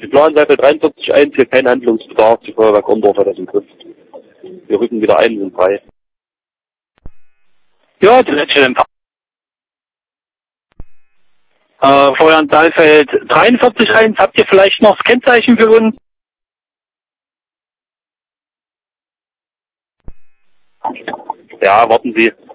Die Planseite 43.1, hier kein Handlungsbedarf, die Feuerwerk Ondorf hat das im Griff. Wir rücken wieder ein, sind frei. Ja, die letzte Empfang. Feuerwehr Saalfeld 43.1, habt ihr vielleicht noch das Kennzeichen für uns? Ja, warten Sie.